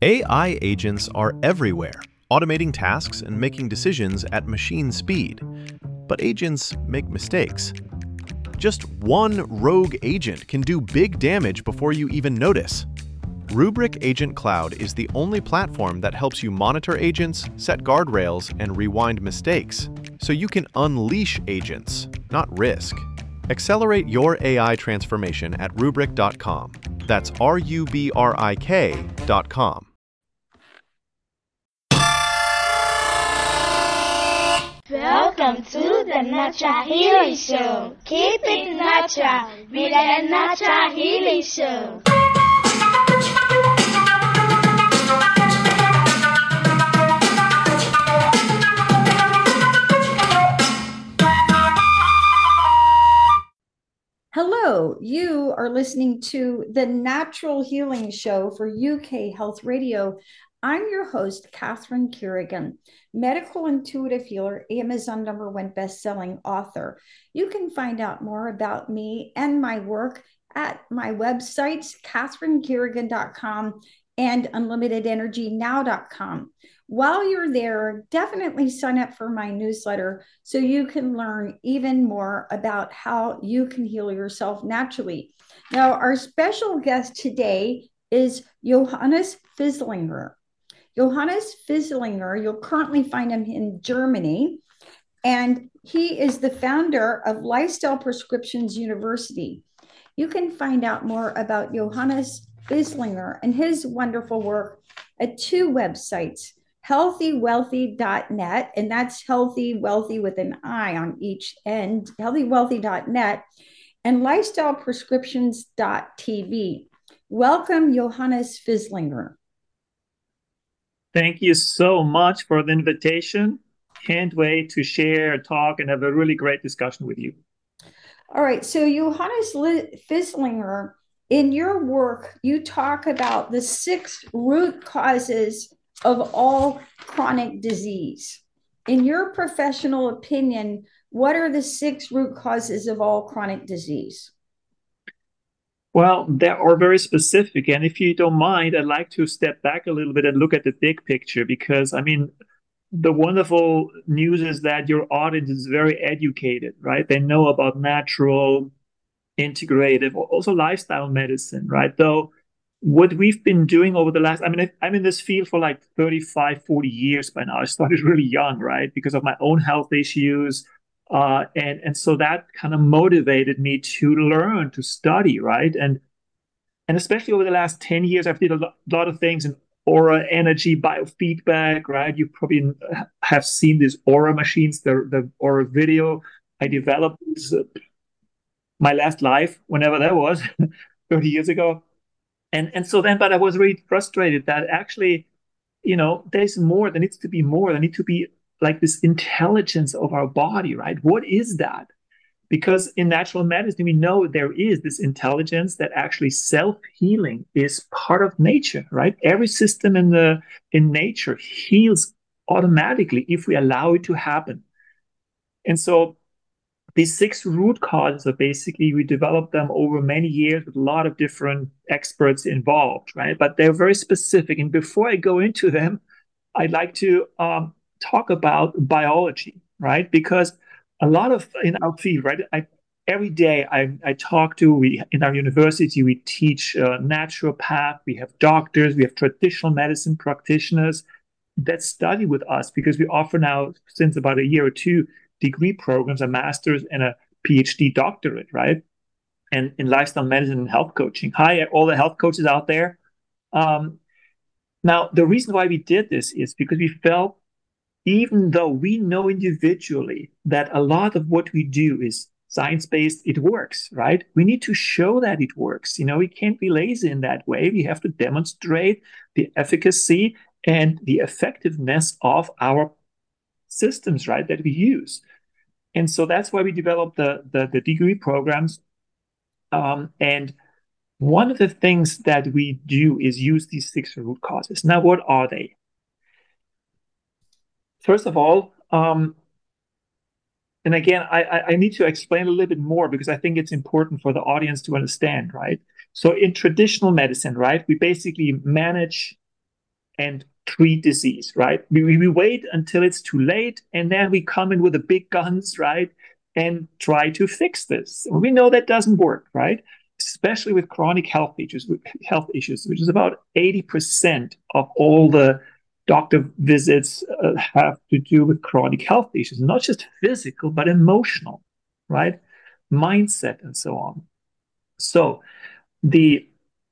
AI agents are everywhere, automating tasks and making decisions at machine speed. But agents make mistakes. Just one rogue agent can do big damage before you even notice. Rubrik Agent Cloud is the only platform that helps you monitor agents, set guardrails, and rewind mistakes, so you can unleash agents, not risk. Accelerate your AI transformation at Rubrik.com. That's RUBRIK.com. Welcome to the Natural Healing Show. Keep it natural with the Natural Healing Show. Hello, you are listening to the Natural Healing Show for UK Health Radio. I'm your host, Catherine Kerrigan, medical intuitive healer, Amazon #1 best-selling author. You can find out more about me and my work at my websites, catherinekerrigan.com and unlimitedenergynow.com. While you're there, definitely sign up for my newsletter so you can learn even more about how you can heal yourself naturally. Now, our special guest today is Johannes Fislinger. Johannes Fislinger, you'll currently find him in Germany, and he is the founder of Lifestyle Prescriptions University. You can find out more about Johannes Fislinger and his wonderful work at two websites, healthywealthy.net, and that's healthy, wealthy with an I on each end, healthywealthy.net, and lifestyleprescriptions.tv. Welcome, Johannes Fislinger. Thank you so much for the invitation. Can't wait to share, talk, and have a really great discussion with you. All right. So, Johannes Fislinger, in your work, you talk about the 6 root causes of all chronic disease. In your professional opinion, what are the 6 root causes of all chronic disease? Well, they are very specific. And if you don't mind, I'd like to step back a little bit and look at the big picture, because, I mean, the wonderful news is that your audience is very educated, right? They know about natural, integrative, also lifestyle medicine, right? Though what we've been doing over the last, I mean, I'm in this field for like 35, 40 years by now. I started really young, right? Because of my own health issues. And so that kind of motivated me to learn, to study, right? And especially over the last 10 years, I've did a lot of things in aura, energy, biofeedback, right? You probably have seen these aura machines, the aura video. I developed this, my last life, whenever that was, 30 years ago. And so then, but I was really frustrated that actually, you know, there's more, there needs to be more. There needs to be like this intelligence of our body, right? What is that? Because in natural medicine, we know there is this intelligence that actually self-healing is part of nature, right? Every system in nature heals automatically if we allow it to happen. And so these 6 root causes are basically, we developed them over many years with a lot of different experts involved, right? But they're very specific. And before I go into them, I'd like to talk about biology, right? Because a lot of in our field, right? Every day I talk to, in our university, we teach naturopath, we have doctors, we have traditional medicine practitioners that study with us, because we offer now, since about a year or two, degree programs, a master's and a PhD doctorate, right? And in lifestyle medicine and health coaching. Hi, all the health coaches out there. Now, the reason why we did this is because we felt, even though we know individually that a lot of what we do is science-based, it works, right? We need to show that it works. You know, we can't be lazy in that way. We have to demonstrate the efficacy and the effectiveness of our systems, right, that we use. And so that's why we developed the degree programs. And one of the things that we do is use these 6 root causes. Now, what are they? First of all, and again, I need to explain a little bit more, because I think it's important for the audience to understand, right? So in traditional medicine, right, we basically manage and treat disease, right? We wait until it's too late, and then we come in with the big guns, right? And try to fix this. We know that doesn't work, right? Especially with chronic health issues, which is about 80% of all the doctor visits have to do with chronic health issues, not just physical, but emotional, right? Mindset and so on. So the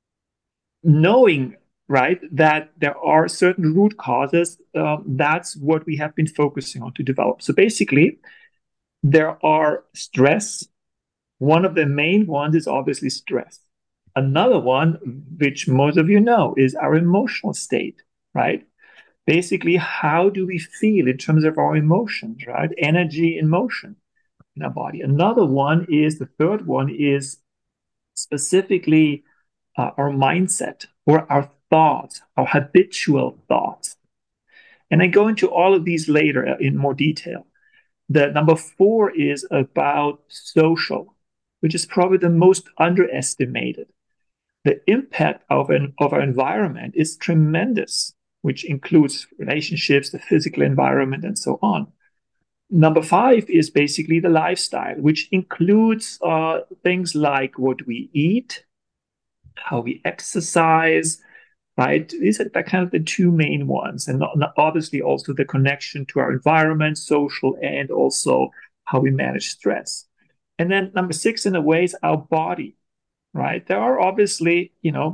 knowing, right, that there are certain root causes, that's what we have been focusing on to develop. So basically, there are stress. One of the main ones is obviously stress. Another one, which most of you know, is our emotional state, right? Basically, how do we feel in terms of our emotions, right? Energy and motion in our body. Another one is, the third one is specifically our mindset or our thoughts, our habitual thoughts. And I go into all of these later in more detail. The number 4 is about social, which is probably the most underestimated. The impact of our environment is tremendous, which includes relationships, the physical environment, and so on. Number 5 is basically the lifestyle, which includes things like what we eat, how we exercise, right? These are kind of the 2 main ones. And obviously also the connection to our environment, social, and also how we manage stress. And then number 6, in a way, is our body, right? There are obviously,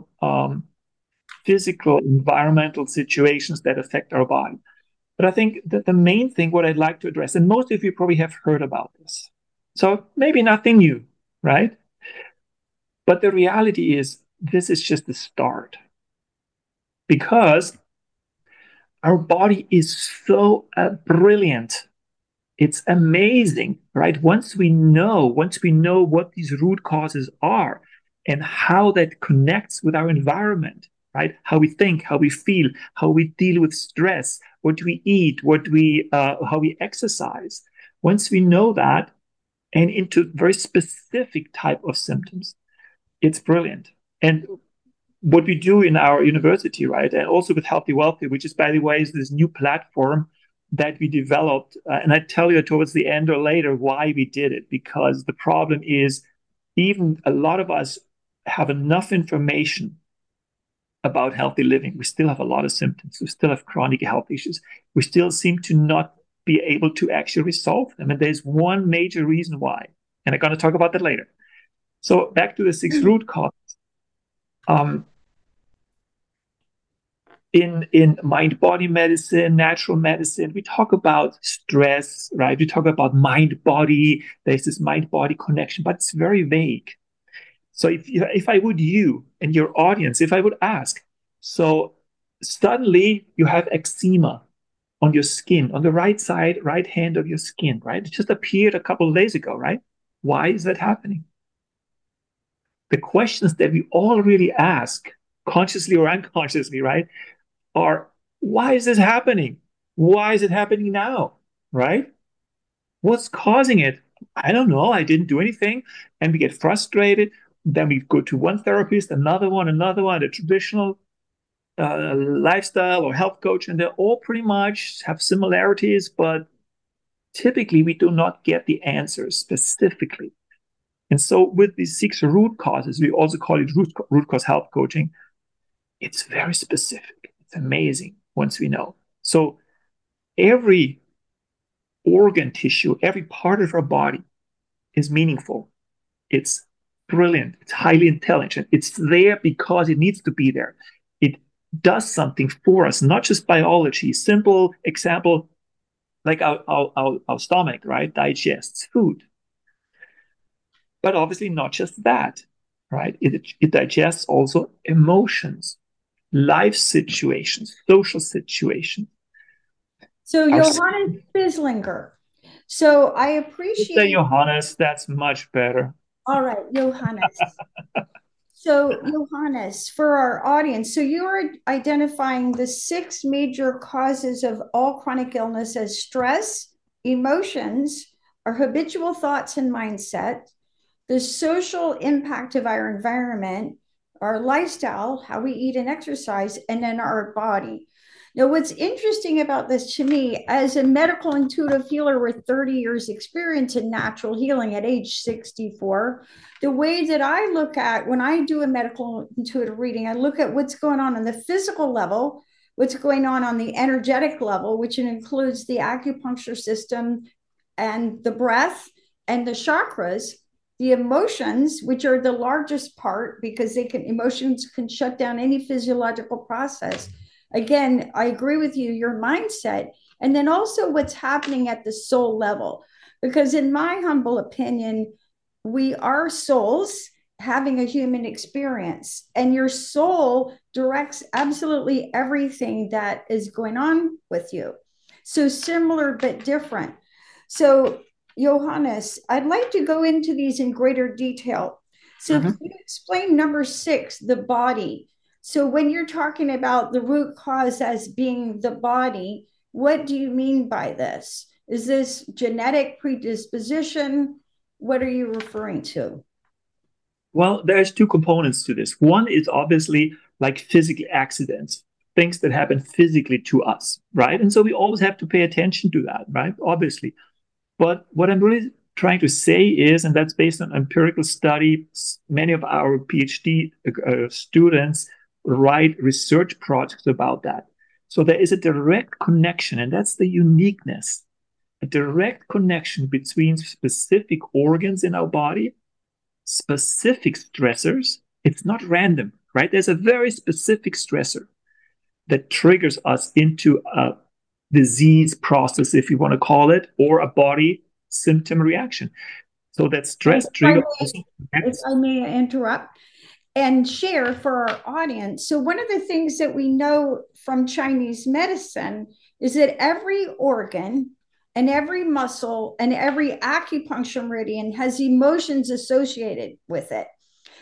physical, environmental situations that affect our body. But I think that the main thing, what I'd like to address, and most of you probably have heard about this, so maybe nothing new, right? But the reality is, this is just the start. Because our body is so brilliant. It's amazing, right? Once we know what these root causes are and how that connects with our environment, right? How we think, how we feel, how we deal with stress, what we eat, how we exercise. Once we know that, and into very specific type of symptoms, it's brilliant. And what we do in our university, right, and also with Healthy Wealthy, which is, by the way, is this new platform that we developed. And I tell you towards the end or later why we did it, because the problem is, even a lot of us have enough information about healthy living. We still have a lot of symptoms. We still have chronic health issues. We still seem to not be able to actually resolve them. And there's one major reason why. And I'm going to talk about that later. So back to the 6 root causes. In mind-body medicine, natural medicine, we talk about stress, right? We talk about mind-body. There's this mind-body connection, but it's very vague. So if I would, you and your audience, if I would ask, so suddenly you have eczema on your skin, on the right side, right hand of your skin, right? It just appeared a couple of days ago, right? Why is that happening? The questions that we all really ask, consciously or unconsciously, right, are, why is this happening? Why is it happening now? Right? What's causing it? I don't know. I didn't do anything. And we get frustrated. Then we go to one therapist, another one, a traditional lifestyle or health coach, and they all pretty much have similarities, but typically we do not get the answers specifically. And so with these 6 root causes, we also call it root cause health coaching. It's very specific. It's amazing once we know. So every organ tissue, every part of our body is meaningful. It's brilliant. It's highly intelligent. It's there because it needs to be there. It does something for us, not just biology. Simple example, like our stomach, right, digests food. But obviously not just that, right? It digests also emotions, life situations, social situations. So Johannes Bislinger. So I appreciate... Say Johannes, that's much better. All right, Johannes. So Johannes, for our audience, so you are identifying the 6 major causes of all chronic illness as stress, emotions, our habitual thoughts and mindset, the social impact of our environment, our lifestyle, how we eat and exercise, and then our body. Now, what's interesting about this to me, as a medical intuitive healer with 30 years experience in natural healing at age 64, the way that I look at when I do a medical intuitive reading, I look at what's going on the physical level, what's going on the energetic level, which includes the acupuncture system and the breath and the chakras, the emotions, which are the largest part because emotions can shut down any physiological process. Again, I agree with you, your mindset, and then also what's happening at the soul level. Because in my humble opinion, we are souls having a human experience, and your soul directs absolutely everything that is going on with you. So similar but different. So Johannes, I'd like to go into these in greater detail. So can you explain number 6, the body? So when you're talking about the root cause as being the body, what do you mean by this? Is this genetic predisposition? What are you referring to? Well, there's two components to this. One is obviously like physical accidents, things that happen physically to us, right? And so we always have to pay attention to that, right? Obviously. But what I'm really trying to say is, and that's based on empirical study, many of our PhD students write research projects about that. So there is a direct connection, and that's the uniqueness, a direct connection between specific organs in our body, specific stressors. It's not random, right? There's a very specific stressor that triggers us into a disease process, if you want to call it, or a body symptom reaction. So that stress trigger also. If I may interrupt and share for our audience. So one of the things that we know from Chinese medicine is that every organ and every muscle and every acupuncture meridian has emotions associated with it.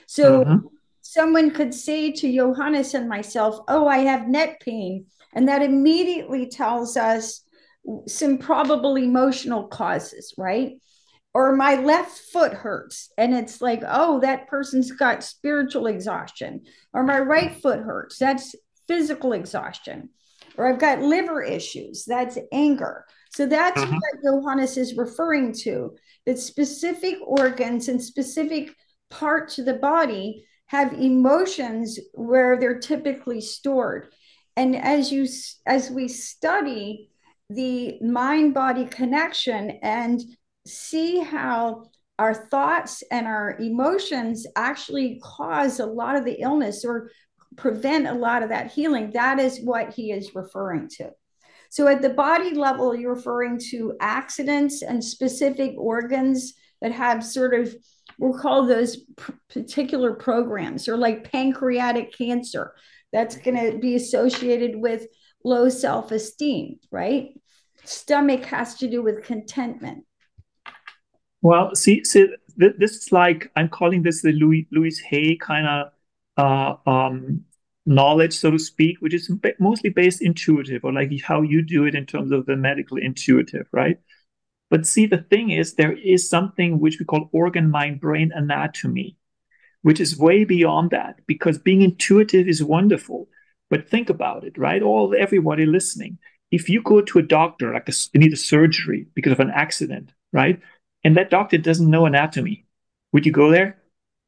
So someone could say to Johannes and myself, oh, I have neck pain. And that immediately tells us some probable emotional causes, right? Or my left foot hurts. And it's like, oh, that person's got spiritual exhaustion. Or my right foot hurts. That's physical exhaustion. Or I've got liver issues. That's anger. So that's what Johannes is referring to, that specific organs and specific parts of the body have emotions where they're typically stored. And as we study the mind-body connection and see how our thoughts and our emotions actually cause a lot of the illness or prevent a lot of that healing, that is what he is referring to. So at the body level, you're referring to accidents and specific organs that have sort of, we'll call those particular programs, or like pancreatic cancer. That's going to be associated with low self-esteem, right? Stomach has to do with contentment. Well, see, this is like, I'm calling this the Louise Hay kind of knowledge, so to speak, which is mostly based intuitive, or like how you do it in terms of the medical intuitive, right? But see, the thing is, there is something which we call organ, mind, brain anatomy, which is way beyond that, because being intuitive is wonderful. But think about it, right? Everybody listening. If you go to a doctor, like you need a surgery because of an accident, right? And that doctor doesn't know anatomy, would you go there?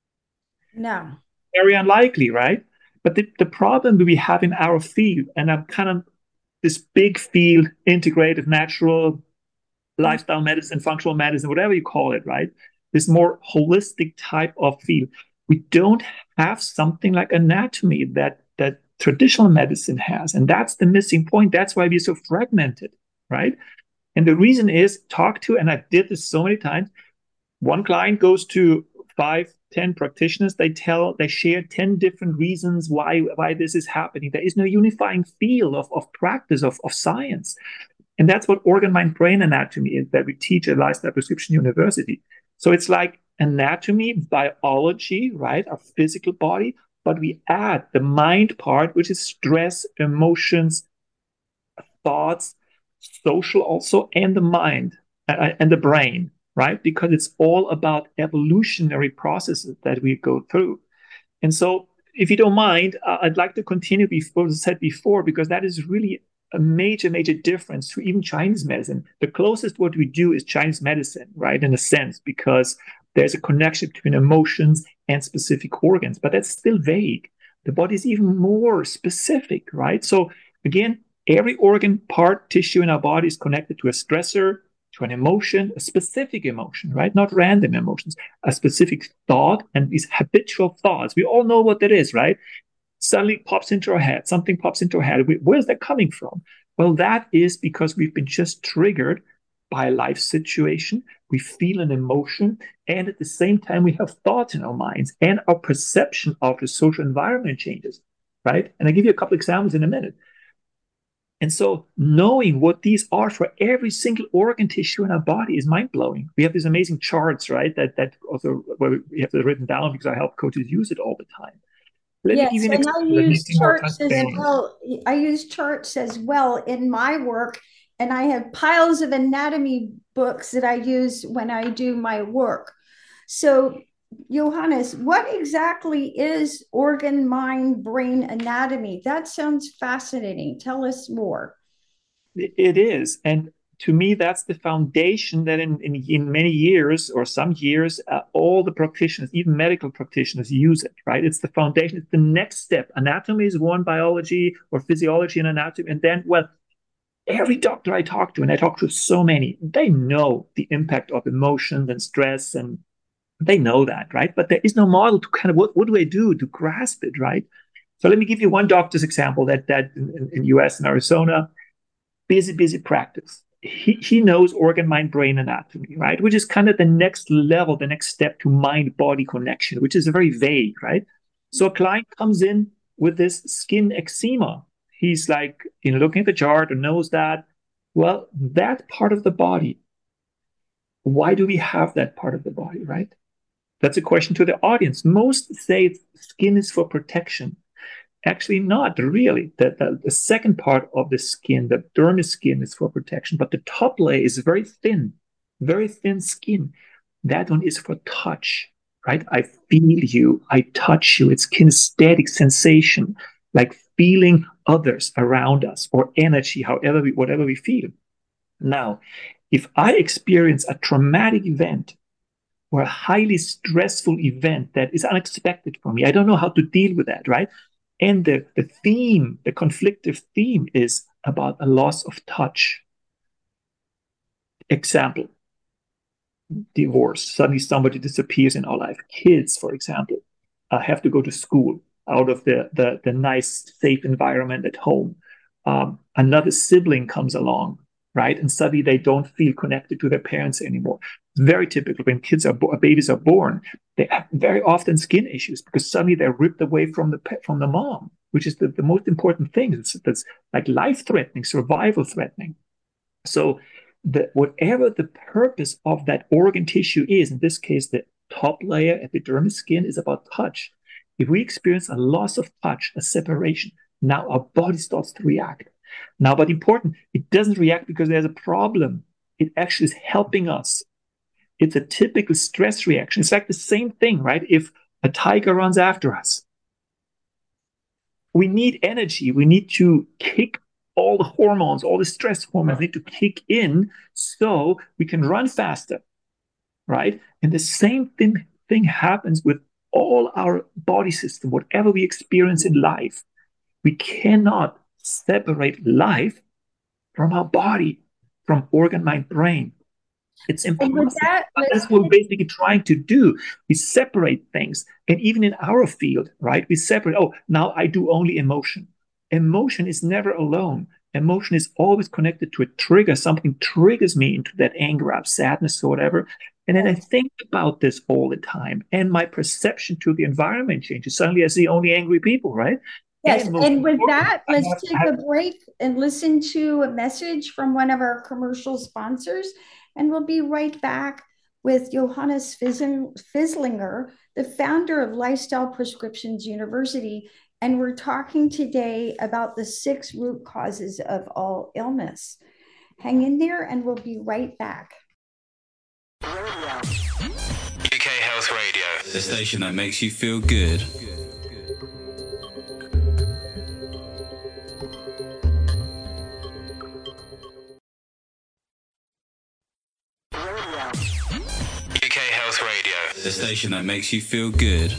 No. Very unlikely, right? But the problem we have in our field, and I'm kind of this big field, integrative, natural, lifestyle medicine, functional medicine, whatever you call it, right? This more holistic type of field. We don't have something like anatomy that traditional medicine has. And that's the missing point. That's why we're so fragmented, right? And the reason is and I did this so many times, one client goes to 5, 10 practitioners, they share 10 different reasons why this is happening. There is no unifying field of practice, of science. And that's what organ, mind, brain anatomy is that we teach at Lifestyle Prescription University. So it's like anatomy, biology, right? Our physical body, but we add the mind part, which is stress, emotions, thoughts, social also, and the mind and the brain, right? Because it's all about evolutionary processes that we go through. And so if you don't mind, I'd like to continue before I said before, because that is really a major, major difference to even Chinese medicine. The closest what we do is Chinese medicine, right? In a sense, because there's a connection between emotions and specific organs, but that's still vague. The body is even more specific, right? So again, every organ, part, tissue in our body is connected to a stressor, to an emotion, a specific emotion, right? Not random emotions, a specific thought, and these habitual thoughts. We all know what that is, right? Suddenly pops into our head, something pops into our head. Where's that coming from? Well, that is because we've been just triggered by a life situation. We feel an emotion, and at the same time, we have thoughts in our minds, and our perception of the social environment changes, right? And I'll give you a couple examples in a minute. And so knowing what these are for every single organ tissue in our body is mind-blowing. We have these amazing charts, right? That also, well, we have it written down because I help coaches use it all the time. Let me give you an example that makes it more transparent. I use charts as well in my work, and I have piles of anatomy books that I use when I do my work. So Johannes, what exactly is organ, mind, brain anatomy? That sounds fascinating. Tell us more. It is. And to me, that's the foundation that in many years or some years, all the practitioners, even medical practitioners, use it, right? It's the foundation. It's the next step. Anatomy is one, biology or physiology and anatomy. And then, well, every doctor I talk to, and I talk to so many, they know the impact of emotions and stress, and they know that, right? But there is no model to kind of what do I do to grasp it, right? So let me give you one doctor's example that in US and Arizona, busy practice. He knows organ, mind, brain anatomy, right? Which is kind of the next level, the next step to mind body connection, which is very vague, right? So a client comes in with this skin eczema. He's like, looking at the chart and knows that, well, that part of the body, why do we have that part of the body, right? That's a question to the audience. Most say skin is for protection. Actually, not really. The second part of the skin, the dermis skin, is for protection, but the top layer is very thin skin. That one is for touch, right? I feel you, I touch you. It's kinesthetic sensation, like feeling others around us, or energy, whatever we feel. Now, if I experience a traumatic event or a highly stressful event that is unexpected for me, I don't know how to deal with that, right? And the conflictive theme is about a loss of touch. Example, divorce. Suddenly somebody disappears in our life. Kids, for example, have to go to school out of the nice, safe environment at home. Another sibling comes along, right? And suddenly they don't feel connected to their parents anymore. It's very typical when babies are born. They have very often skin issues because suddenly they're ripped away from the mom, which is the most important thing. That's like life-threatening, survival-threatening. So whatever the purpose of that organ tissue is, in this case, the top layer, epidermis skin, is about touch. If we experience a loss of touch, a separation, now our body starts to react. Now, but important, it doesn't react because there's a problem. It actually is helping us. It's a typical stress reaction. It's like the same thing, right? If a tiger runs after us, we need energy. We need to kick all the hormones, all the stress hormones need to kick in so we can run faster, right? And the same thing happens with all our body system, whatever we experience in life. We cannot separate life from our body, from organ, mind, brain. It's impossible. That's what we're basically trying to do. We separate things. And even in our field, right, we separate, now I do only emotion. Emotion is never alone. Emotion is always connected to a trigger. Something triggers me into that anger, sadness, or whatever. And then I think about this all the time. And my perception to the environment changes. Suddenly I see only angry people, right? Yes, and with that, let's take a break and listen to a message from one of our commercial sponsors, and we'll be right back with Johannes Fislinger, the founder of Lifestyle Prescriptions University, and we're talking today about the 6 root causes of all illness. Hang in there, and we'll be right back. UK Health Radio, the station that makes you feel good. The station that makes you feel good.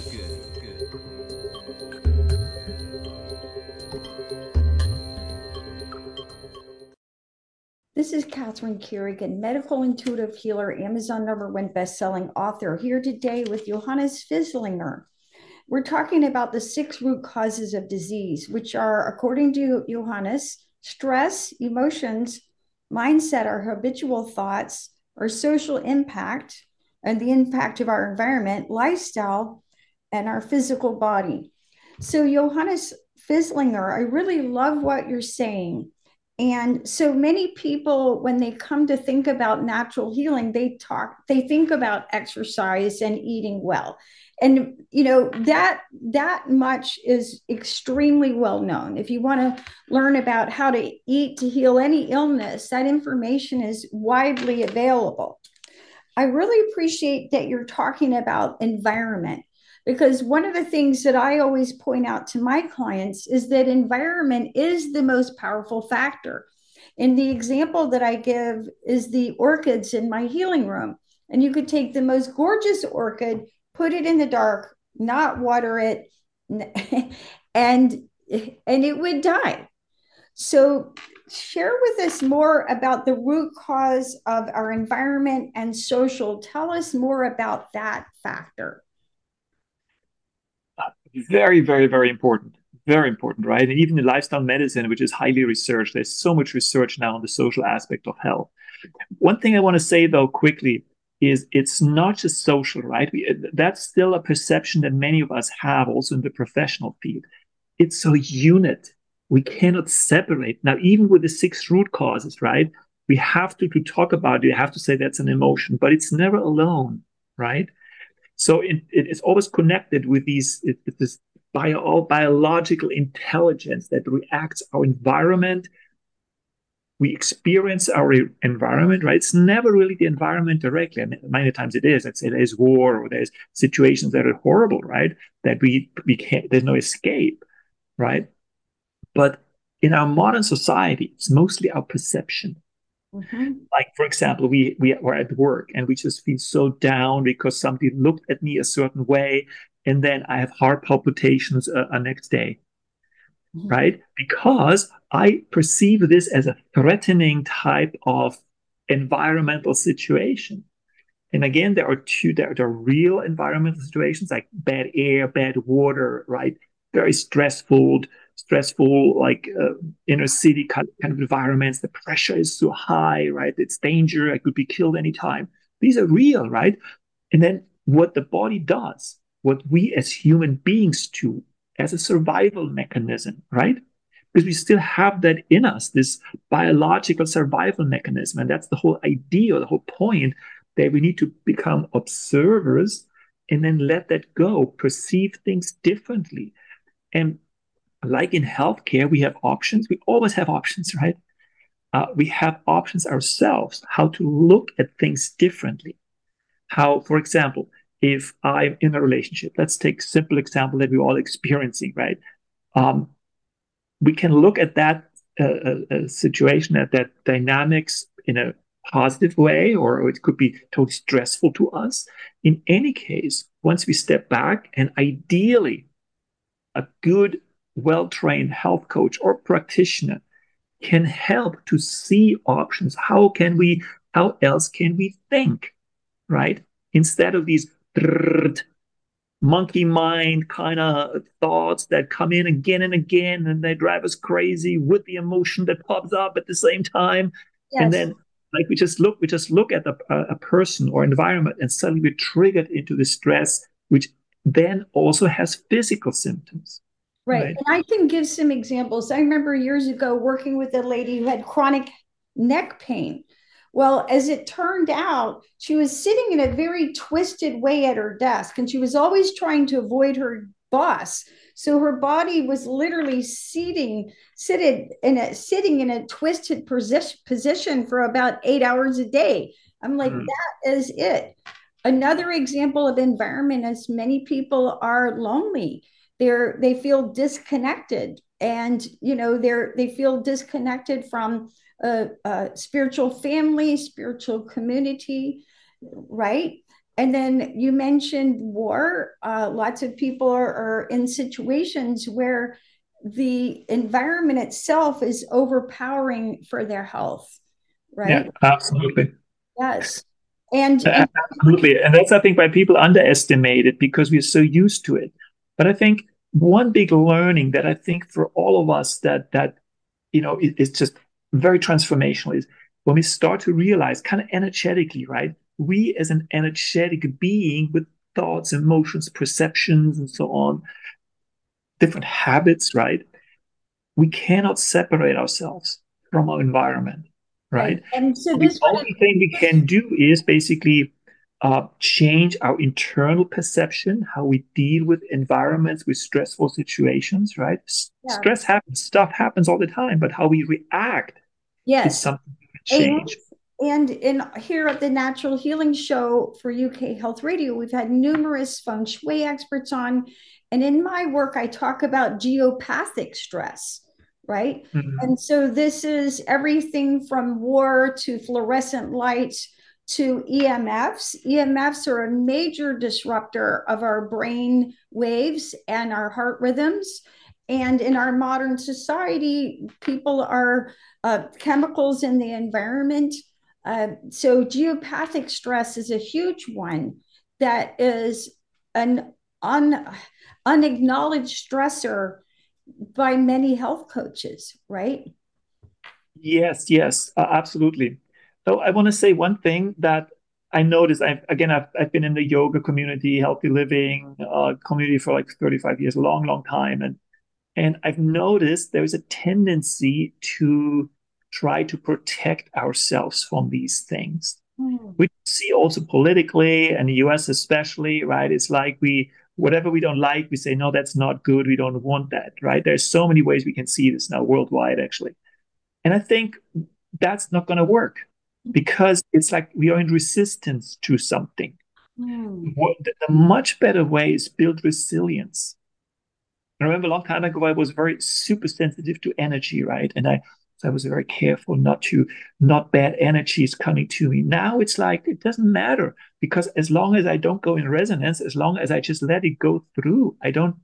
This is Catherine Kerrigan, medical intuitive healer, Amazon #1 best-selling author, here today with Johannes Fislinger. We're talking about the 6 root causes of disease, which are, according to Johannes, stress, emotions, mindset, our habitual thoughts, our social impact, and the impact of our environment, lifestyle, and our physical body. So, Johannes Fislinger, I really love what you're saying. And so many people, when they come to think about natural healing, they think about exercise and eating well. And that much is extremely well known. If you want to learn about how to eat to heal any illness, that information is widely available. I really appreciate that you're talking about environment, because one of the things that I always point out to my clients is that environment is the most powerful factor. And the example that I give is the orchids in my healing room. And you could take the most gorgeous orchid, put it in the dark, not water it, and it would die. So share with us more about the root cause of our environment and social. Tell us more about that factor. Very, very, very important. Very important, right? And even in lifestyle medicine, which is highly researched, there's so much research now on the social aspect of health. One thing I want to say, though, quickly, is it's not just social, right? That's still a perception that many of us have also in the professional field. It's a unit. We cannot separate. Now, even with the 6 root causes, right? We have to talk about it. You have to say that's an emotion, but it's never alone, right? So it is always connected with this biological intelligence that reacts our environment. We experience our environment, right? It's never really the environment directly. I mean, many times it is. Let's say there's war or there's situations that are horrible, right? That we can't, there's no escape, right? But in our modern society, it's mostly our perception. Mm-hmm. Like, for example, we were at work and we just feel so down because somebody looked at me a certain way, and then I have heart palpitations next day, mm-hmm. right? Because I perceive this as a threatening type of environmental situation. And again, there are real environmental situations like bad air, bad water, right? Very stressful, like inner city kind of environments. The pressure is so high, right? It's danger. I could be killed anytime. These are real, right? And then what the body does, what we as human beings do as a survival mechanism, right? Because we still have that in us, this biological survival mechanism. And that's the whole idea, the whole point, that we need to become observers and then let that go, perceive things differently. And like in healthcare, we have options. We always have options, right? We have options ourselves, how to look at things differently. How, for example, if I'm in a relationship, let's take a simple example that we're all experiencing, right? We can look at that situation, at that dynamics in a positive way, or it could be totally stressful to us. In any case, once we step back, and ideally, a good, well-trained health coach or practitioner can help to see options. How else can we think, right? Instead of these monkey mind kind of thoughts that come in again and again, and they drive us crazy with the emotion that pops up at the same time. Yes. And then like we just look at a person or environment, and suddenly we're triggered into the stress, which then also has physical symptoms. Right. And I can give some examples. I remember years ago working with a lady who had chronic neck pain. Well, as it turned out, she was sitting in a very twisted way at her desk, and she was always trying to avoid her boss. So her body was literally sitting in a twisted position for about 8 hours a day. I'm like, that is it. Another example of environment is many people are lonely. They feel disconnected, and they feel disconnected from a spiritual family, spiritual community, right? And then you mentioned war. Lots of people are in situations where the environment itself is overpowering for their health, Yeah, right? absolutely. Yes. And Absolutely. And that's, I think, why people underestimate it because we're so used to it. But I think one big learning that I think for all of us that is just very transformational is when we start to realize kind of energetically, right? We as an energetic being with thoughts, emotions, perceptions, and so on, different habits, right? We cannot separate ourselves from our environment, right. right? And so So the this would only thing we can do is basically change our internal perception, how we deal with environments, with stressful situations, right? yeah. Stress happens, stuff happens all the time, but how we react is Yes. something we can And change. in here at the Natural Healing Show for UK Health Radio, we've had numerous feng shui experts on. And in my work, I talk about geopathic stress, right? Mhm. And so this is everything from war to fluorescent lights to EMFs. EMFs are a major disruptor of our brain waves and our heart rhythms. And in our modern society, people are chemicals in the environment. So geopathic stress is a huge one that is an unacknowledged stressor by many health coaches, right? Yes, yes, absolutely. So I want to say one thing that I noticed. I've been in the yoga community, healthy living community for like 35 years, a long, long time, and I've noticed there's a tendency to try to protect ourselves from these things. Mm. We see also politically, and the US especially, right? It's like whatever we don't like, we say, no, that's not good. We don't want that, right? There's so many ways we can see this now worldwide, actually. And I think that's not going to work because it's like we are in resistance to something. Mm. The much better way is build resilience. I remember a long time ago, I was very super sensitive to energy, right? So I was very careful not bad energies coming to me. Now it's like, it doesn't matter because as long as I don't go in resonance, as long as I just let it go through,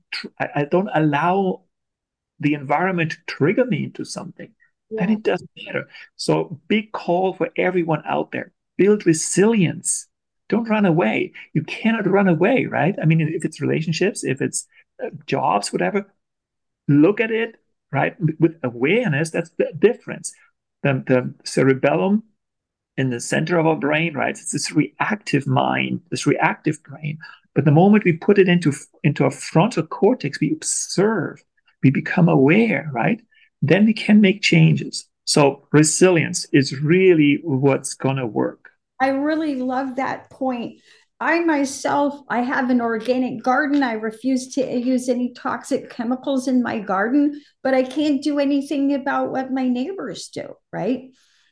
I don't allow the environment to trigger me into something, then Yeah. it doesn't matter. So, big call for everyone out there, build resilience. Don't run away. You cannot run away, right? I mean, if it's relationships, if it's jobs, whatever, look at it, right? With awareness, that's the difference. The cerebellum in the center of our brain, right? It's this reactive mind, this reactive brain. But the moment we put it into a frontal cortex, we observe, we become aware, right? Then we can make changes. So resilience is really what's going to work. I really love that point. I myself, I have an organic garden. I refuse to use any toxic chemicals in my garden, but I can't do anything about what my neighbors do, right?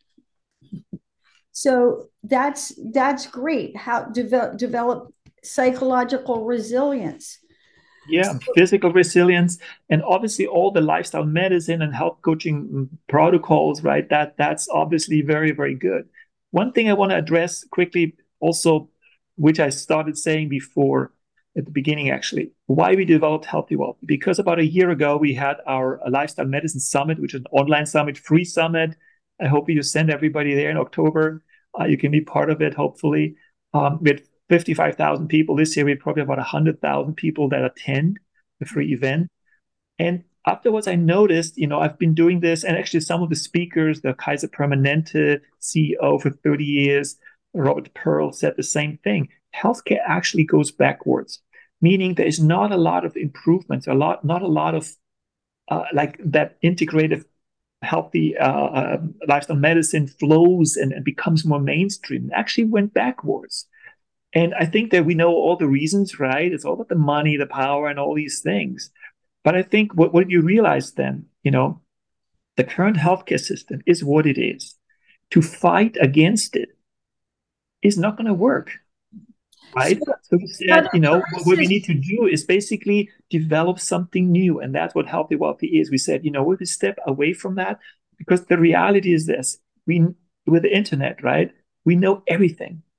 So that's great. How develop psychological resilience. Yeah, physical resilience, and obviously all the lifestyle medicine and health coaching protocols, right? That's obviously very, very good. One thing I want to address quickly also, which I started saying before at the beginning, actually, why we developed Healthy Wealth. Because about a year ago, we had our Lifestyle Medicine Summit, which is an online summit, free summit. I hope you send everybody there in October. You can be part of it, hopefully. We had 55,000 people. This year, we probably have about 100,000 people that attend the free event. And afterwards, I noticed, I've been doing this, and actually, some of the speakers, the Kaiser Permanente CEO for 30 years, Robert Pearl, said the same thing. Healthcare actually goes backwards, meaning there is not a lot of improvements, not a lot of like that integrative, healthy lifestyle medicine flows and becomes more mainstream. It actually went backwards. And I think that we know all the reasons, right? It's all about the money, the power, and all these things. But I think what you realize then, the current healthcare system is what it is. To fight against it is not going to work, So, right? So we said, Mother what we Teresa's need to do is basically develop something new. And that's what Healthy Wealthy is. We said, we step away from that because the reality is this. With the internet, right? We know everything.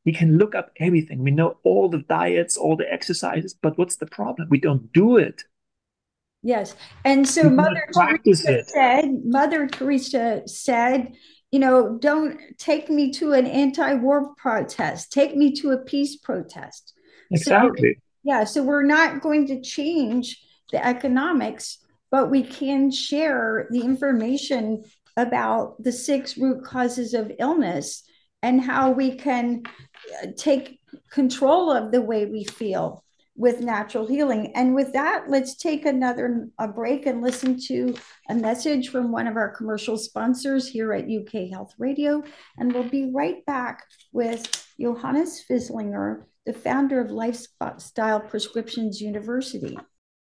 We can look up everything. We know all the diets, all the exercises, but what's the problem? We don't do it. Yes. And so We do not practice it. Mother Teresa said, don't take me to an anti-war protest, take me to a peace protest. Exactly. So, yeah, so we're not going to change the economics, but we can share the information about the 6 root causes of illness and how we can take control of the way we feel with natural healing. And with that, let's take a break and listen to a message from one of our commercial sponsors here at UK Health Radio. And we'll be right back with Johannes Fislinger, the founder of Lifestyle Prescriptions University.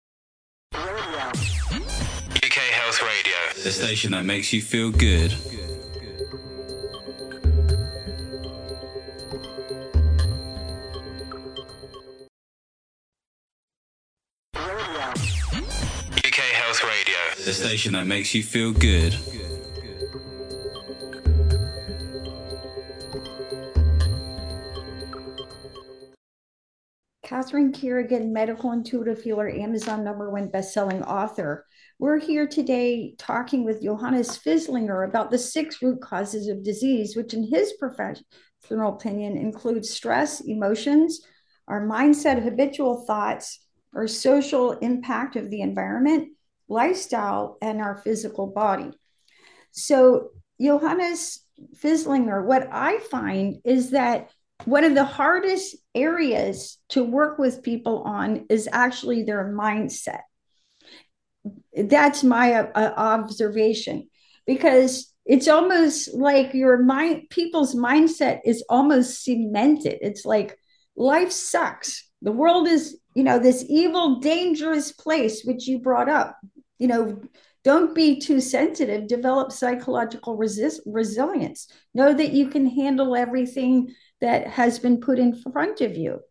UK Health Radio, the station that makes you feel good. UK Health Radio, the station that makes you feel good. Catherine Kerrigan, medical intuitive healer, Amazon #1 best-selling author. We're here today talking with Johannes Fislinger about the 6 root causes of disease, which in his professional opinion includes stress, emotions, our mindset, habitual thoughts, our social impact of the environment, lifestyle, and our physical body. So Johannes Fislinger, what I find is that one of the hardest areas to work with people on is actually their mindset. That's my observation, because it's almost like people's mindset is almost cemented. It's like life sucks. The world is, this evil, dangerous place, which you brought up. Don't be too sensitive. Develop psychological resilience. Know that you can handle everything that has been put in front of you.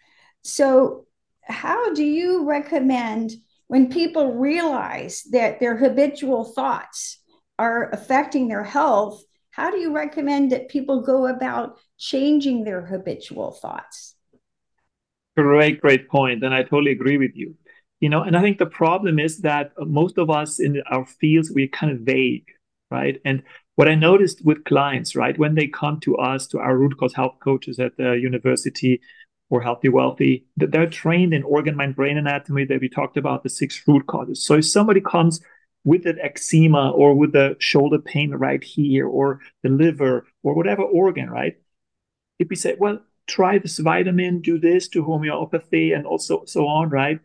So how do you recommend, when people realize that their habitual thoughts are affecting their health, how do you recommend that people go about changing their habitual thoughts? Great point. And I totally agree with you. And I think the problem is that most of us in our fields, we're kind of vague, right? And what I noticed with clients, right, when they come to us, to our root cause health coaches at the university or Healthy Wealthy, that they're trained in organ, mind, brain anatomy, that we talked about the 6 root causes. So if somebody comes with an eczema or with the shoulder pain right here or the liver or whatever organ, right? If we say, well, try this vitamin, do this, do homeopathy, and also so on, right?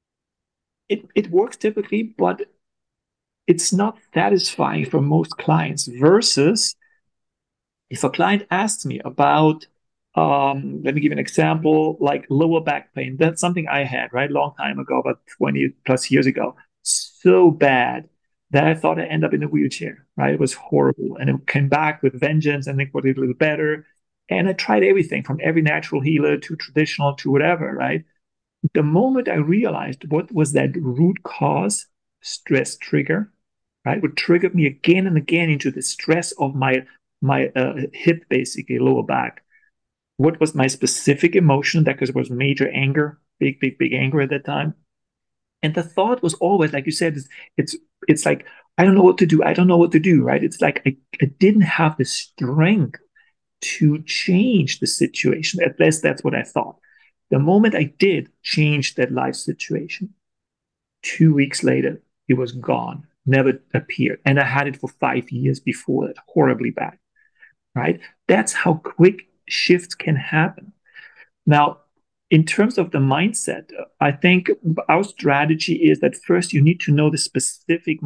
It works typically, but it's not satisfying for most clients. Versus if a client asks me about, let me give you an example, like lower back pain. That's something I had, right? Long time ago, about 20 plus years ago. So bad that I thought I'd end up in a wheelchair, right? It was horrible. And it came back with vengeance and it got a little better. And I tried everything from every natural healer to traditional to whatever, right? The moment I realized what was that root cause, stress trigger, right, would trigger me again and again into the stress of my hip, basically lower back. What was my specific emotion? That because it was major anger, big anger at that time. And the thought was always, like you said, it's like, I don't know what to do. I don't know what to do, right? It's like I didn't have the strength to change the situation. At least that's what I thought. The moment I did change that life situation, 2 weeks later, it was gone, never appeared. And I had it for 5 years before that, horribly bad, right? That's how quick shifts can happen. Now, in terms of the mindset, I think our strategy is that first you need to know the specific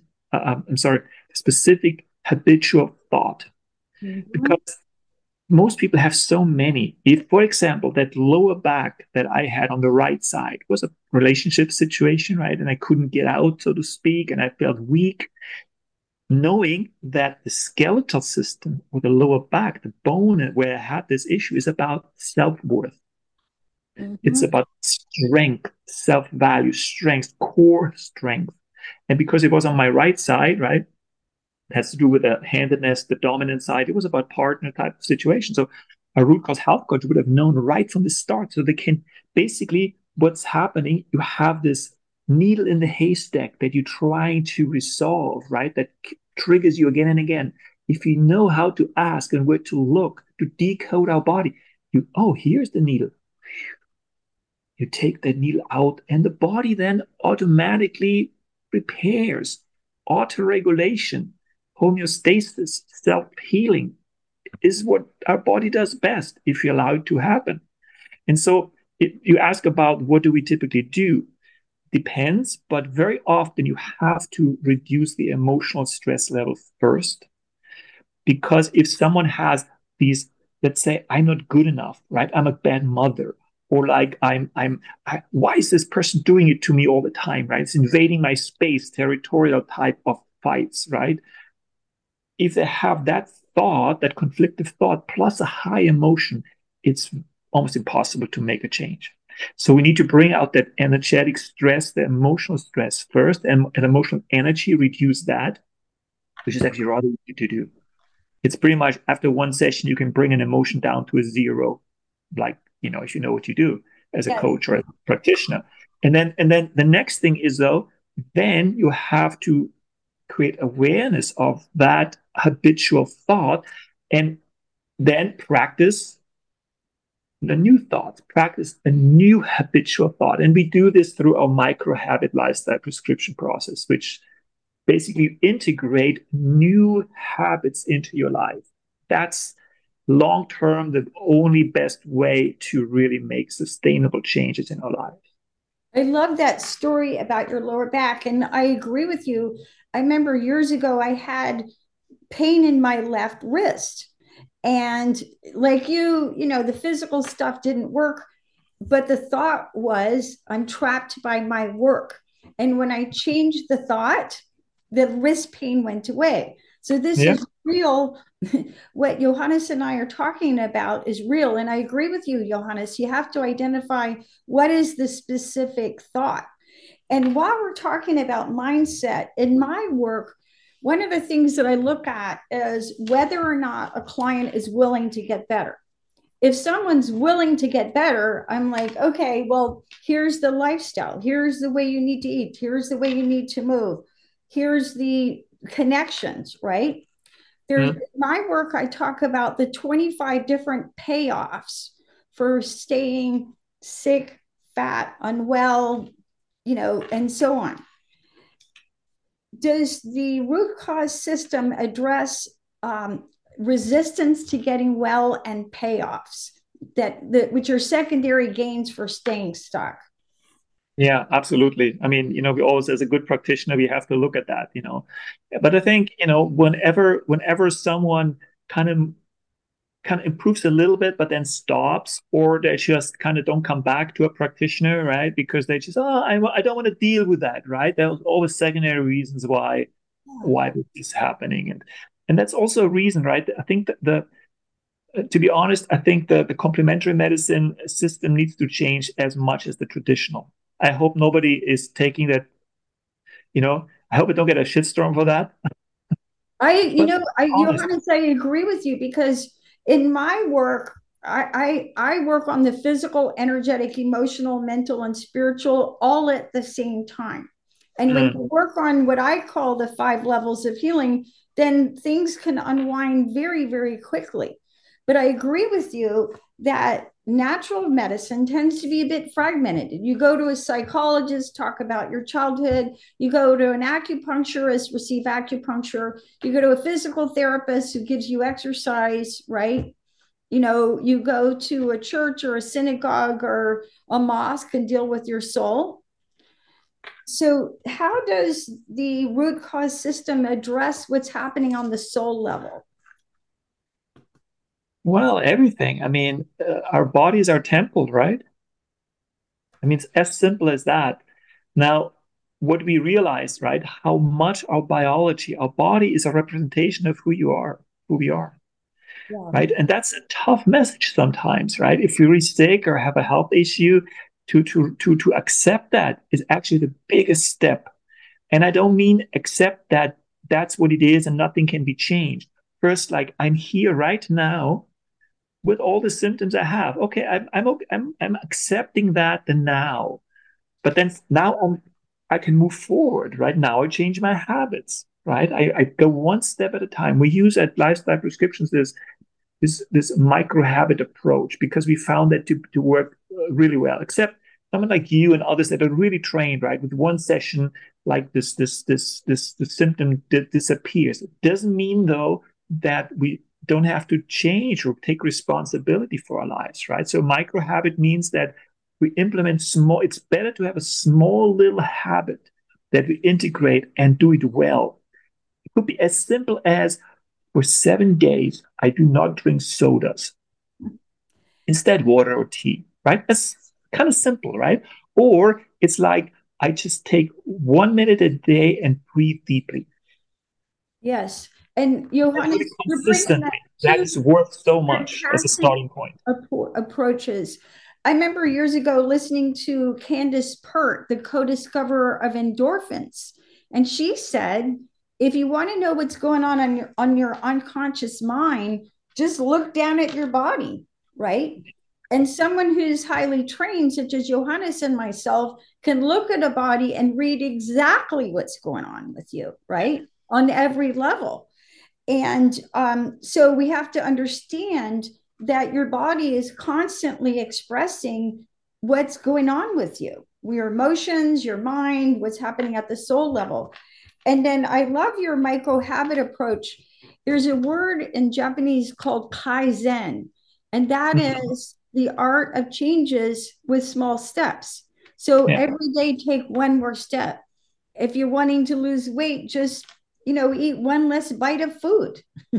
specific habitual thought. Mm-hmm. Because most people have so many. If, for example, that lower back that I had on the right side was a relationship situation, right? And I couldn't get out, so to speak, and I felt weak. Knowing that the skeletal system or the lower back, the bone where I had this issue, is about self-worth. Mm-hmm. It's about strength, self-value, strength, core strength. And because it was on my right side, right? It has to do with the handedness, the dominant side. It was about partner type of situation. So a root cause health coach would have known right from the start. So they can basically, what's happening, you have this needle in the haystack that you're trying to resolve, right? That triggers you again and again. If you know how to ask and where to look to decode our body, here's the needle. You take that needle out, and the body then automatically repairs. Autoregulation, homeostasis, self-healing is what our body does best if you allow it to happen. And so you ask about what do we typically do? Depends, but very often you have to reduce the emotional stress level first. Because if someone has these, let's say, I'm not good enough, right? I'm a bad mother, or like why is this person doing it to me all the time, right? It's invading my space, territorial type of fights, right? If they have that thought, that conflictive thought, plus a high emotion, it's almost impossible to make a change. So we need to bring out that energetic stress, the emotional stress first, and emotional energy, reduce that, which is actually rather easy to do. It's pretty much after one session, you can bring an emotion down to a zero, like, if you know what you do as a coach or a practitioner. And then the next thing is, though, then you have to create awareness of that habitual thought and then practice the new thoughts, practice a new habitual thought. And we do this through our micro habit lifestyle prescription process, which basically integrate new habits into your life. That's long-term the only best way to really make sustainable changes in our lives. I love that story about your lower back. And I agree with you. I remember years ago, I had pain in my left wrist. And like the physical stuff didn't work. But the thought was, I'm trapped by my work. And when I changed the thought, the wrist pain went away. So this is real. What Johannes and I are talking about is real. And I agree with you, Johannes. You have to identify what is the specific thought. And while we're talking about mindset, in my work, one of the things that I look at is whether or not a client is willing to get better. If someone's willing to get better, I'm like, okay, well, here's the lifestyle. Here's the way you need to eat. Here's the way you need to move. Here's the connections, right? In my work, I talk about the 25 different payoffs for staying sick, fat, unwell, and so on. Does the root cause system address resistance to getting well and payoffs which are secondary gains for staying stuck? Yeah, absolutely. I mean, we always, as a good practitioner, we have to look at that, But I think, whenever someone kind of improves a little bit, but then stops, or they just kind of don't come back to a practitioner, right? Because they just, I don't want to deal with that, right? There's always secondary reasons why this is happening, and that's also a reason, right? I think that to be honest, I think the complementary medicine system needs to change as much as the traditional. I hope nobody is taking that, I hope I don't get a shitstorm for that. Johannes, I agree with you, because in my work, I work on the physical, energetic, emotional, mental, and spiritual all at the same time. And when you work on what I call the 5 levels of healing, then things can unwind very, very quickly. But I agree with you that natural medicine tends to be a bit fragmented. You go to a psychologist, talk about your childhood. You go to an acupuncturist, receive acupuncture. You go to a physical therapist who gives you exercise, right? You go to a church or a synagogue or a mosque and deal with your soul. So how does the root cause system address what's happening on the soul level? Well, everything. I mean, our bodies are temple, right? I mean, it's as simple as that. Now, what we realize, right, how much our biology, our body is a representation of who we are, right? And that's a tough message sometimes, right? If you're really sick or have a health issue, to accept that is actually the biggest step. And I don't mean accept that that's what it is and nothing can be changed. First, like, I'm here right now. with all the symptoms I have. Okay, I'm okay, I'm accepting that the now, but then now I can move forward. Right now, I change my habits. Right, I go one step at a time. We use at Lifestyle Prescriptions this micro habit approach because we found that to work really well. Except someone like you and others that are really trained, right, with one session, like the symptom disappears. It doesn't mean though that we don't have to change or take responsibility for our lives, right? So micro habit means that we implement small. It's better to have a small little habit that we integrate and do it well. It could be as simple as for 7 days, I do not drink sodas. Instead, water or tea, right? That's kind of simple, right? Or it's like I just take 1 minute a day and breathe deeply. Yes. And Johannes, you're bringing Consistently. That is worth so much as a starting point. Approaches. I remember years ago listening to Candace Pert, the co-discoverer of endorphins, and she said, if you want to know what's going on your unconscious mind, just look down at your body, right? And someone who's highly trained, such as Johannes and myself, can look at a body and read exactly what's going on with you, right? On every level. And so we have to understand that your body is constantly expressing what's going on with you, your emotions, your mind, what's happening at the soul level. And then I love your micro habit approach. There's a word in Japanese called kaizen, and that is the art of changes with small steps. So every day, take one more step. If you're wanting to lose weight, just eat one less bite of food,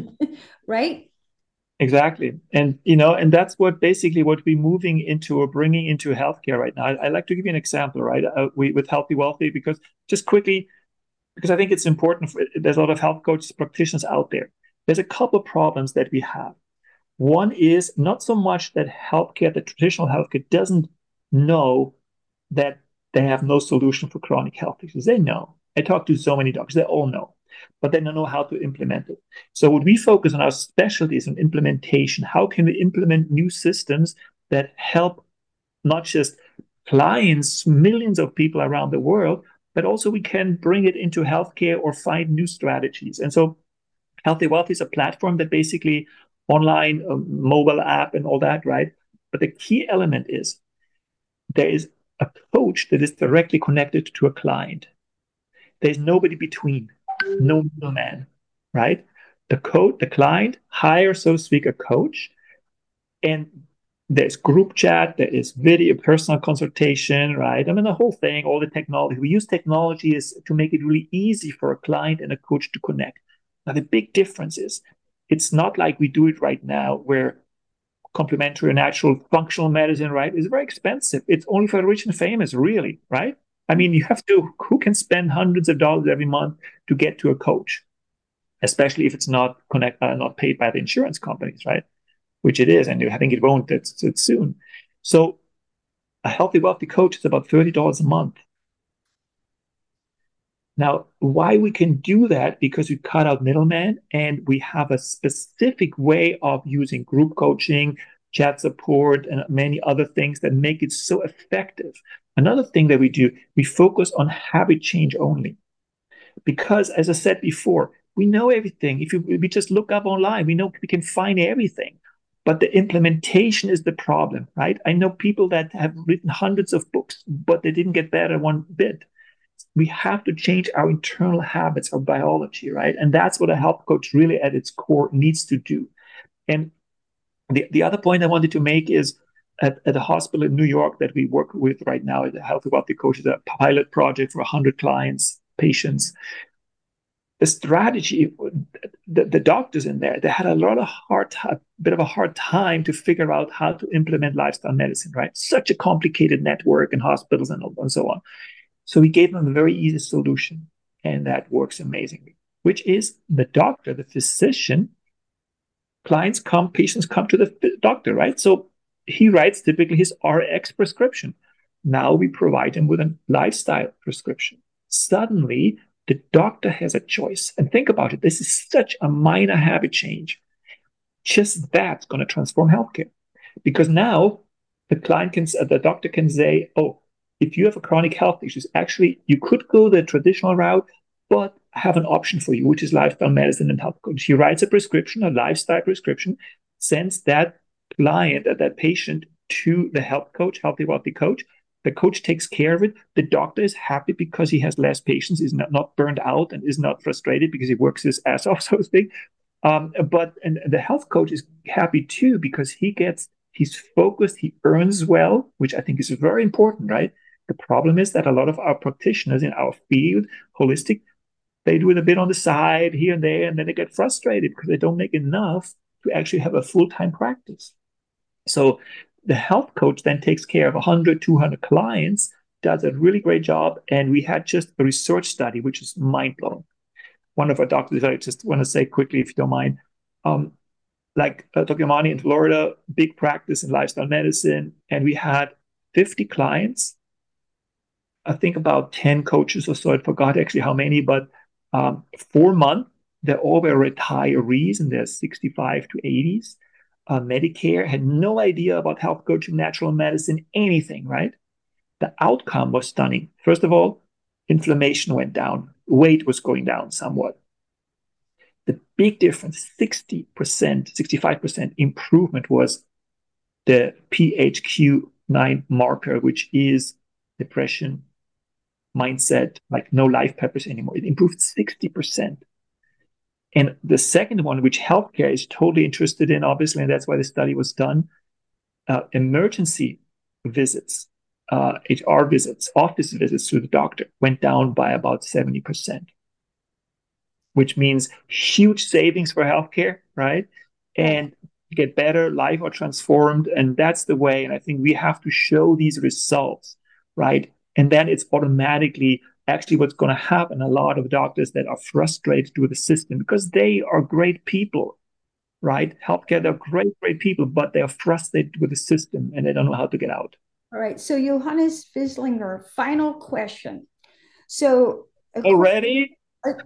right? Exactly. And that's what basically what we're moving into or bringing into healthcare right now. I like to give you an example, right? With Healthy Wealthy, because just quickly, because I think it's important. There's a lot of health coaches, practitioners out there. There's a couple of problems that we have. One is not so much that healthcare, the traditional healthcare, doesn't know that they have no solution for chronic health issues. They know. I talk to so many doctors, they all know, but they don't know how to implement it. So what we focus on our specialties on implementation. How can we implement new systems that help not just clients, millions of people around the world, but also we can bring it into healthcare or find new strategies. And so Healthy Wealth is a platform that basically online, mobile app and all that, right? But the key element is there is a coach that is directly connected to a client. There's nobody between, no middleman, right? The client hires, so to speak, a coach, and there's group chat, there is video, personal consultation, right? I mean, the whole thing, all the technology. We use technology is to make it really easy for a client and a coach to connect. Now, the big difference is it's not like we do it right now where complementary natural functional medicine, right, is very expensive. It's only for the rich and famous, really, right? I mean, who can spend hundreds of dollars every month to get to a coach, especially if it's not not paid by the insurance companies, right? Which it is, and I think it won't it's soon. So a Healthy Wealthy coach is about $30 a month. Now, why we can do that? Because we cut out middlemen and we have a specific way of using group coaching, chat support, and many other things that make it so effective. Another thing that we do, we focus on habit change only. Because as I said before, we know everything. If we just look up online, we know we can find everything. But the implementation is the problem, right? I know people that have written hundreds of books, but they didn't get better one bit. We have to change our internal habits, our biology, right? And that's what a health coach really at its core needs to do. And the other point I wanted to make is at a hospital in New York that we work with right now, the Healthy Wealthy Coach is a pilot project for 100 clients, patients. The strategy, the doctors in there, they had a bit of a hard time to figure out how to implement lifestyle medicine, right? Such a complicated network in hospitals and so on. So we gave them a very easy solution, and that works amazingly, which is the doctor, the physician, patients come to the doctor, right? So he writes typically his RX prescription. Now we provide him with a lifestyle prescription. Suddenly, the doctor has a choice. And think about it. This is such a minor habit change. just that's going to transform healthcare. Because now the doctor can say, oh, if you have a chronic health issues, actually, you could go the traditional route, but I have an option for you, which is lifestyle medicine and health coach. He writes a prescription, a lifestyle prescription, sends that client, that patient to the health coach, healthy, wealthy coach. The coach takes care of it. The doctor is happy because he has less patients, is not burned out, and is not frustrated because he works his ass off, so to speak. But the health coach is happy too because he's focused, he earns well, which I think is very important, right? The problem is that a lot of our practitioners in our field, holistic, they do it a bit on the side here and there, and then they get frustrated because they don't make enough to actually have a full-time practice. So the health coach then takes care of 100, 200 clients, does a really great job. And we had just a research study, which is mind-blowing. One of our doctors, I just want to say quickly, if you don't mind, Dr. Yamani in Florida, big practice in lifestyle medicine, and we had 50 clients. I think about 10 coaches or so. I forgot actually how many, but 4 months, they all were retirees in their 65 to 80s. Medicare had no idea about health coaching, natural medicine, anything, right? The outcome was stunning. First of all, inflammation went down. Weight was going down somewhat. The big difference, 60%, 65% improvement was the PHQ-9 marker, which is depression, mindset, like no life purpose anymore. It improved 60%. And the second one, which healthcare is totally interested in, obviously, and that's why the study was done, emergency visits, HR visits, office visits to the doctor went down by about 70%, which means huge savings for healthcare, right? And get better, life are transformed. And that's the way. And I think we have to show these results, right? And then it's automatically actually what's going to happen. A lot of doctors that are frustrated with the system because they are great people, right? Healthcare, they're great people, but they are frustrated with the system and they don't know how to get out. All right. So Johannes Fislinger, final question. So already?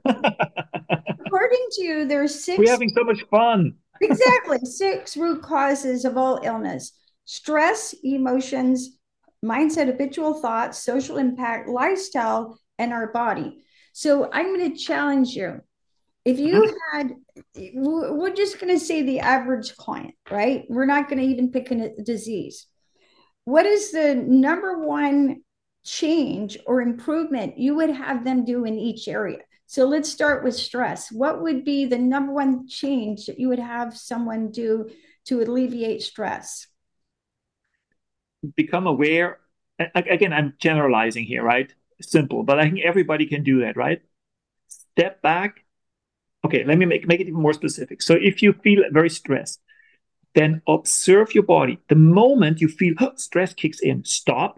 According to you, there's 6. We're having so much fun. Exactly. 6 root causes of all illness: stress, emotions, mindset, habitual thoughts, social impact, lifestyle, and our body. So I'm going to challenge you. If you had, we're just going to say the average client, right? We're not going to even pick a disease. What is the number one change or improvement you would have them do in each area? So let's start with stress. What would be the number one change that you would have someone do to alleviate stress? Become aware. Again, I'm generalizing here, right? Simple, but I think everybody can do that, right? Step back. Okay, let me make it even more specific. So if you feel very stressed, then observe your body. The moment you feel stress kicks in, stop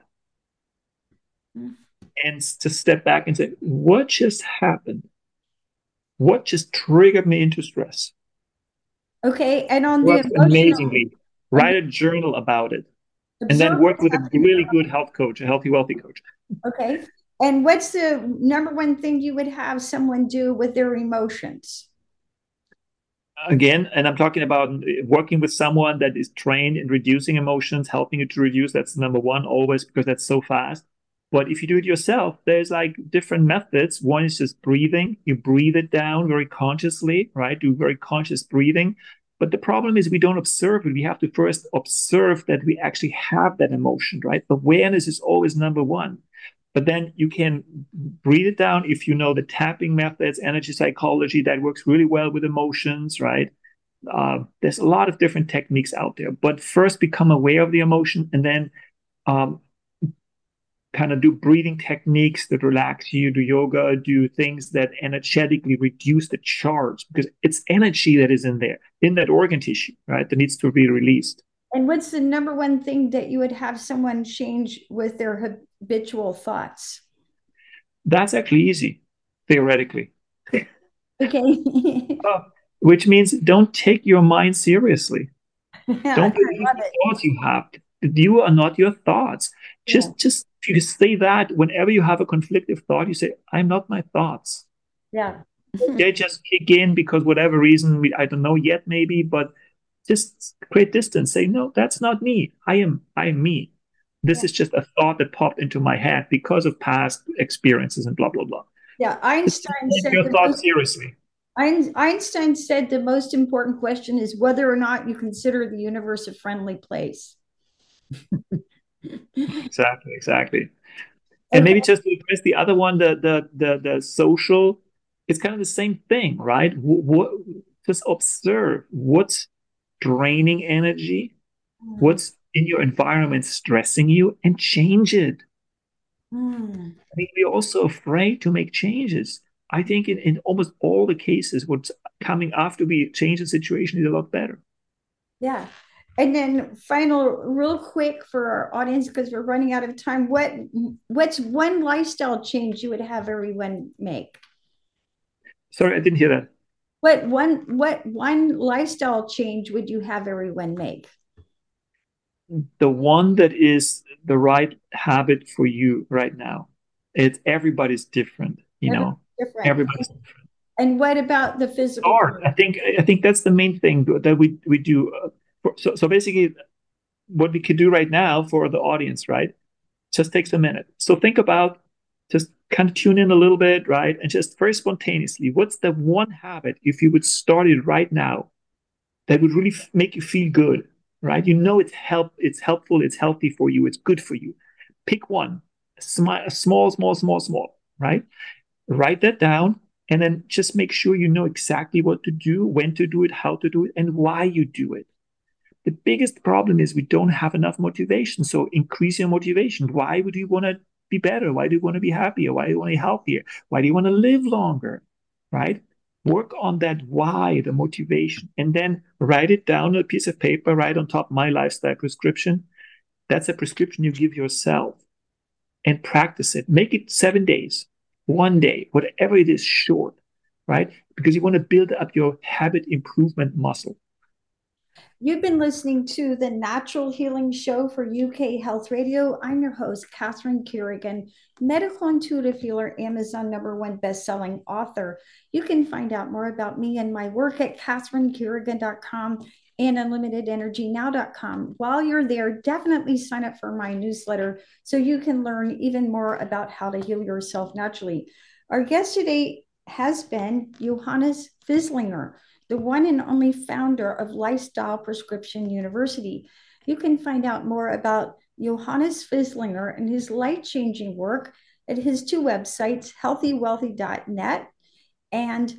and just step back and say, what just happened? What just triggered me into stress? Okay, and on the emotional, amazingly, write a journal about it, and then work with a really good health coach, a healthy, wealthy coach. Okay, and what's the number one thing you would have someone do with their emotions? Again, and I'm talking about working with someone that is trained in reducing emotions, helping you to reduce. That's number one always, because that's so fast. But if you do it yourself, there's like different methods. One is just breathing. You breathe it down very consciously, right? Do very conscious breathing. But the problem is we don't observe it. We have to first observe that we actually have that emotion, right? Awareness is always number one. But then you can breathe it down if you know the tapping methods, energy psychology, that works really well with emotions, right? There's a lot of different techniques out there. But first become aware of the emotion, and then kind of do breathing techniques that relax you, do yoga, do things that energetically reduce the charge, because it's energy that is in there, in that organ tissue, right, that needs to be released. And what's the number one thing that you would have someone change with their habitual thoughts? That's actually easy, theoretically. Okay. Which means don't take your mind seriously. Yeah, don't believe the thoughts you have. You are not your thoughts. Just if you say that whenever you have a conflictive thought, you say, I'm not my thoughts. Yeah. They just kick in because whatever reason, I don't know yet maybe, but Just create distance. Say, no, that's not me. I am me. This is just a thought that popped into my head because of past experiences and blah, blah, blah. Yeah, Just take your thoughts seriously. Einstein said the most important question is whether or not you consider the universe a friendly place. Exactly. And maybe just to address the other one, the social, it's kind of the same thing, right? Just observe what's draining energy, what's in your environment stressing you, and change it. I mean, we're also afraid to make changes. I think in almost all the cases, what's coming after we change the situation is a lot better. Yeah. And then final, real quick for our audience, because we're running out of time, what's one lifestyle change you would have everyone make? Sorry, I didn't hear that. What one lifestyle change would you have everyone make? The one that is the right habit for you right now. Everybody's different, Different. Everybody's different. And what about the physical? I think that's the main thing that we do. So basically, what we could do right now for the audience, right? Just takes a minute. So think about, just kind of tune in a little bit, right? And just very spontaneously, what's the one habit, if you would start it right now, that would really make you feel good, right? It's helpful, it's healthy for you, it's good for you. Pick one, small, right? Write that down, and then just make sure you know exactly what to do, when to do it, how to do it, and why you do it. The biggest problem is we don't have enough motivation. So increase your motivation. Why would you want to be better? Why do you want to be happier? Why do you want to be healthier? Why do you want to live longer? Right? Work on that why, the motivation, and then write it down on a piece of paper, right on top, my lifestyle prescription. That's a prescription you give yourself, and practice it. Make it 7 days, 1 day, whatever it is, short, right? Because you want to build up your habit improvement muscle. You've been listening to the Natural Healing Show for UK Health Radio. I'm your host, Catherine Kerrigan, medical intuitive healer, Amazon #1 best-selling author. You can find out more about me and my work at catherinekerrigan.com and unlimitedenergynow.com. While you're there, definitely sign up for my newsletter so you can learn even more about how to heal yourself naturally. Our guest today has been Johannes Fislinger, the one and only founder of Lifestyle Prescription University. You can find out more about Johannes Fislinger and his life-changing work at his two websites, healthywealthy.net and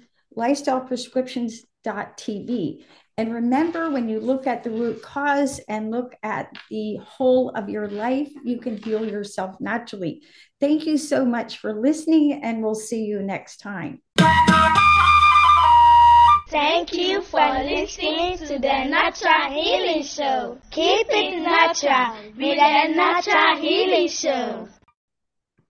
lifestyleprescriptions.tv. And remember, when you look at the root cause and look at the whole of your life, you can heal yourself naturally. Thank you so much for listening, and we'll see you next time. Thank you for listening to the Natural Healing Show. Keep it natural with the Natural Healing Show.